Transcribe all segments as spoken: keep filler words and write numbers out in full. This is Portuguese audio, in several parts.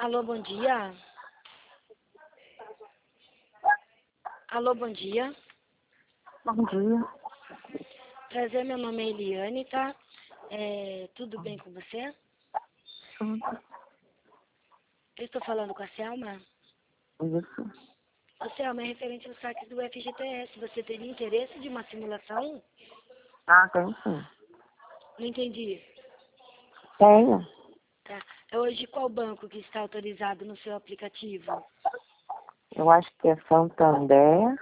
Alô, bom dia. Alô, bom dia. Bom dia. Prazer, meu nome é Eliane, tá? É, tudo bem com você? Tudo Eu estou falando com a Selma. isso. Ô, Selma, é referente aos saques do F G T S. Você teria interesse de uma simulação? Ah, tem sim. Não entendi. Tenho. Tá. É hoje qual banco que está autorizado no seu aplicativo? Eu acho que é Santander.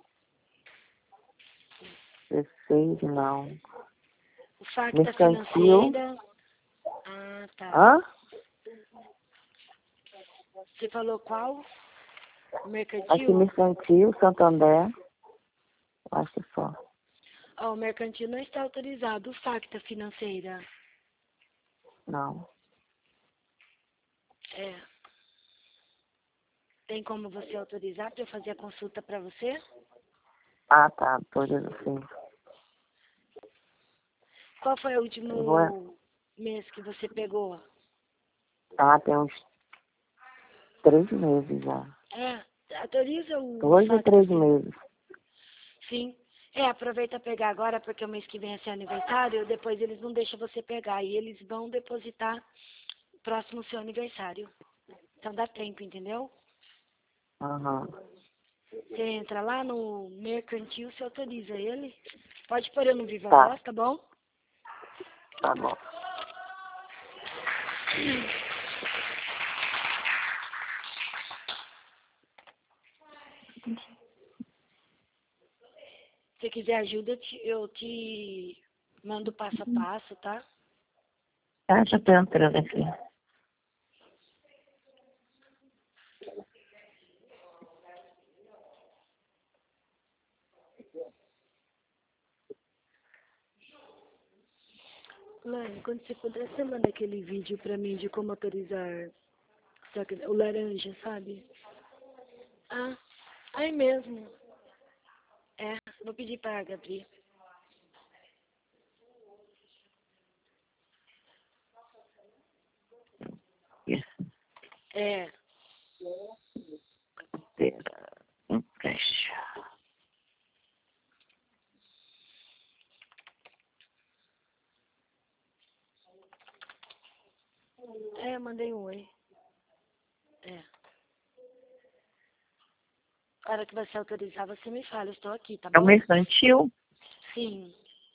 dezesseis, não. O Facta Mercantil. Financeira. Ah, tá. Hã? Você falou qual? Aqui Mercantil? Mercantil, Santander. Eu acho que só. Ó, o Mercantil não está autorizado. O Facta Financeira. Não. É. Tem como você autorizar para eu fazer a consulta para você? Ah, tá. Tô dizendo assim. Qual foi o Eu vou... último mês que você pegou? Ah, tem uns três meses já. É, autoriza o Dois ou Facta três Financeira. meses. Sim. É, aproveita pegar agora, porque o mês que vem é seu aniversário, depois eles não deixam você pegar. E eles vão depositar próximo ao seu aniversário. Então dá tempo, entendeu? Aham. Você entra lá no Mercantil, você autoriza ele. Pode pôr eu no Viva Tá. Voz, tá bom? Tá bom. Se quiser ajuda, eu te, eu te mando passo a passo, tá? Ah, já tô entrando aqui. Lani, quando você puder, você manda aquele vídeo pra mim de como autorizar só que- o laranja, sabe? Ah, aí mesmo. É, vou pedir pra Gabriel. Isso. É, Empréstimo. é, eu mandei um oi. É. A hora que você autorizar, você me fala, eu estou aqui, tá É o bom? mercantil? Sim.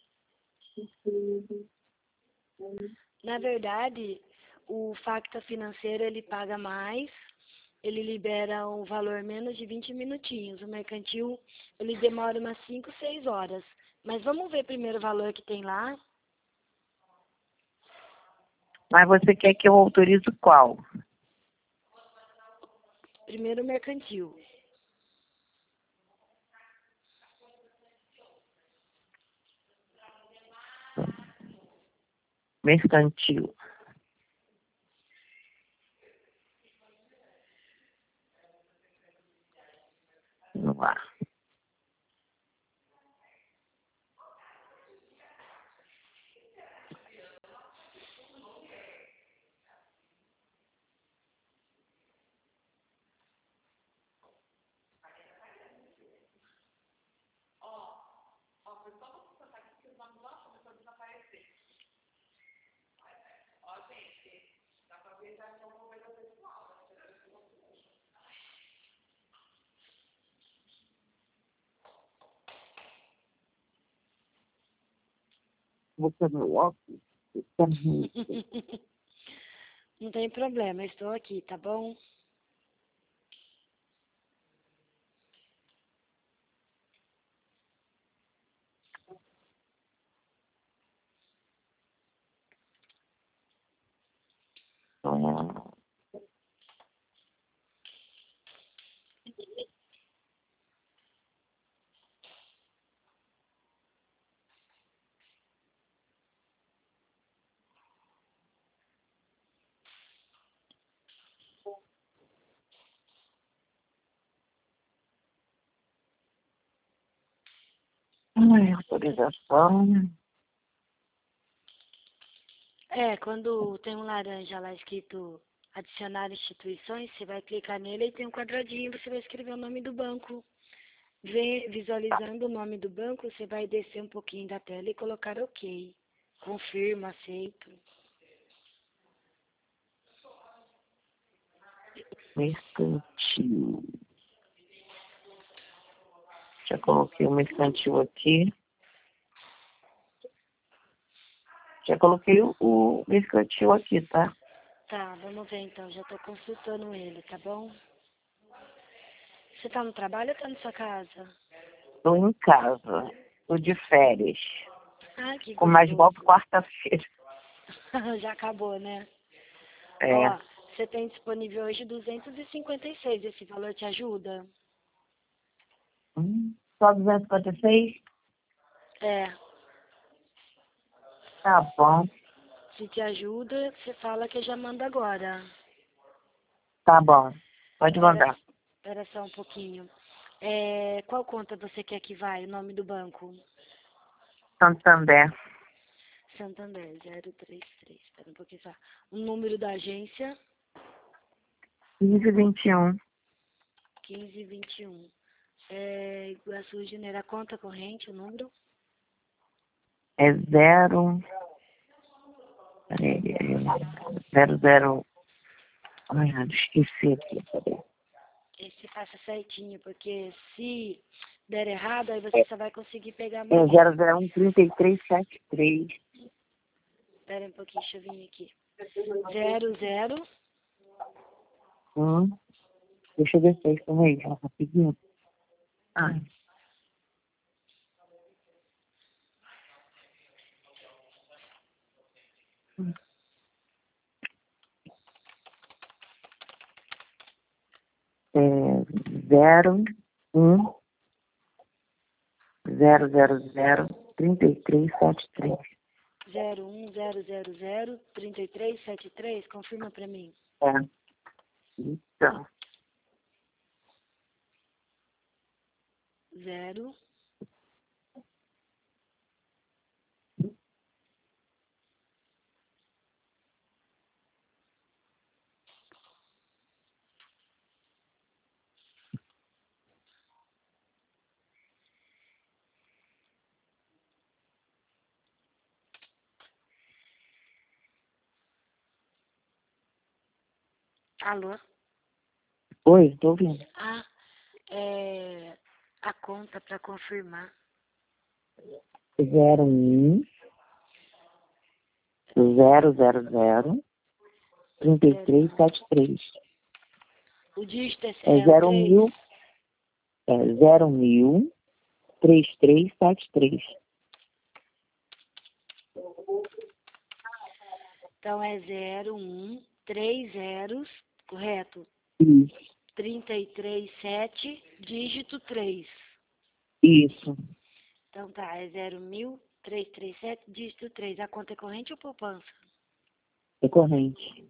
Na verdade, o Facta Financeiro, ele paga mais, ele libera um valor menos de vinte minutinhos. O mercantil, ele demora umas cinco, seis horas. Mas vamos ver primeiro o valor que tem lá. Mas você quer que eu autorize qual? Primeiro o mercantil. Mercantil. No ar. Você meu óculos? Não tem problema, eu estou aqui, tá bom? Ai, autorização. É, quando tem um laranja lá escrito adicionar instituições, você vai clicar nele e tem um quadradinho, você vai escrever o nome do banco. Vê, visualizando o nome do banco, você vai descer um pouquinho da tela e colocar OK. Confirma, aceito. Mercantil. Já coloquei o mercantil aqui. Já coloquei o, o mercantil aqui, tá? Tá, vamos ver então. Já tô consultando ele, tá bom? Você tá no trabalho ou tá na sua casa? Tô em casa. Tô de férias. Ai, que Com mais gostoso. volta quarta-feira. Já acabou, né? É. Ó, você tem disponível hoje duzentos e cinquenta e seis. Esse valor te ajuda? Hum, só duzentos e cinquenta e seis? É. Tá bom. Se te ajuda, você fala que eu já mando agora. Tá bom. Pode Espera, mandar. espera só um pouquinho. É, qual conta você quer que vai? O nome do banco? Santander. Santander, zero três três. Espera um pouquinho só. O número da agência? quinze e vinte e um. quinze e vinte e um. É, Iguaçu Janeiro, a conta corrente, o número? É zero. Peraí. É zero, zero. Ai, eu esqueci aqui. Peraí. Esse passa certinho, porque se der errado, aí você só vai conseguir pegar É amanhã. zero zero um trinta e três setenta e três. Espera um pouquinho, deixa eu vir aqui. Zero, zero. Hum. Deixa eu ver se é isso mesmo, rapidinho. Ai. É zero, um, zero, zero, zero, trinta e três setenta e três. Zero, um, zero, zero, zero, trinta e três, setenta e três. Confirma pra mim. É. Então, Zero. Alô? oi, tô ouvindo. Ah, é a conta pra confirmar. Zero, um, zero, zero, zero, trinta e Zero. três setenta e três. O dígito é, É é o zero três. mil, é zero mil, trinta e três setenta e três. Então é zero, um, três zeros, correto? Isso, trinta e três, sete, dígito três. isso. Então tá, é zero mil, trezentos e trinta e sete, dígito três. A conta é corrente ou poupança? É corrente.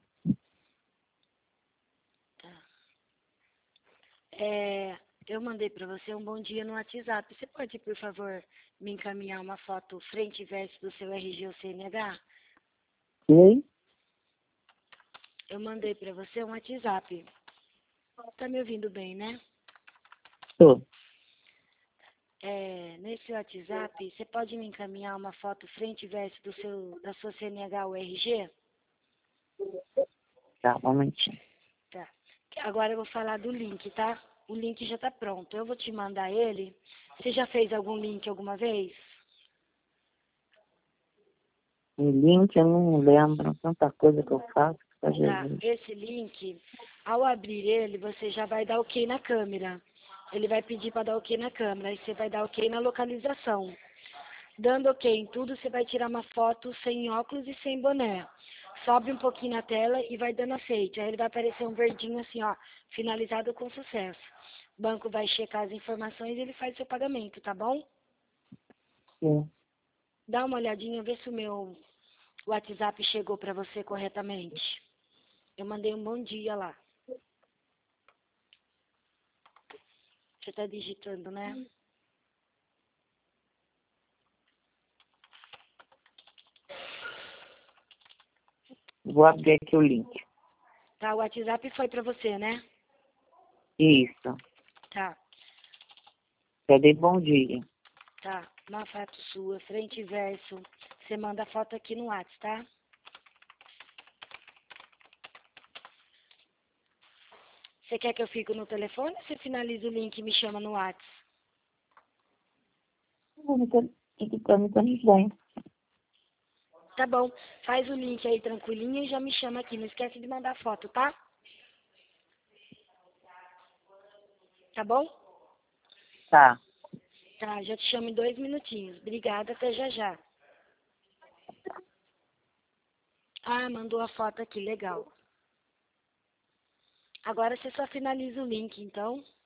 Tá. É, eu mandei para você um bom dia no WhatsApp. Você pode, por favor, me encaminhar uma foto frente e verso do seu R G ou C N H? Oi? Eu mandei para você um WhatsApp. Tá me ouvindo bem, né? Tô. É, nesse WhatsApp, você pode me encaminhar uma foto frente e verso do seu, da sua C N H ou R G? Tá, um momentinho. Tá. Agora eu vou falar do link, tá? O link já tá pronto. Eu vou te mandar ele. Você já fez algum link alguma vez? O link eu não lembro. Tanta coisa que eu faço. Pra Tá. Jesus. Esse link, ao abrir ele, você já vai dar OK na câmera. Ele vai pedir para dar OK na câmera. Aí você vai dar OK na localização. Dando OK em tudo, você vai tirar uma foto sem óculos e sem boné. Sobe um pouquinho na tela e vai dando aceite. Aí ele vai aparecer um verdinho assim, ó, finalizado com sucesso. O banco vai checar as informações e ele faz seu pagamento, tá bom? Sim. Dá uma olhadinha, vê se o meu WhatsApp chegou para você corretamente. Eu mandei um bom dia lá. Você está digitando, né? Vou abrir aqui o link. Tá, o WhatsApp foi pra você, né? Isso. Tá, Cadê bom dia? tá. Uma foto sua, frente e verso. Você manda a foto aqui no WhatsApp, tá? Você quer que eu fique no telefone ou você finaliza o link e me chama no WhatsApp? Ficando tanto bem. Tá bom, faz o link aí tranquilinho e já me chama aqui. Não esquece de mandar foto, tá? Tá bom? Tá. Tá, já te chamo em dois minutinhos. Obrigada, até já já. Ah, mandou a foto aqui, legal. Agora você só finaliza o link, então.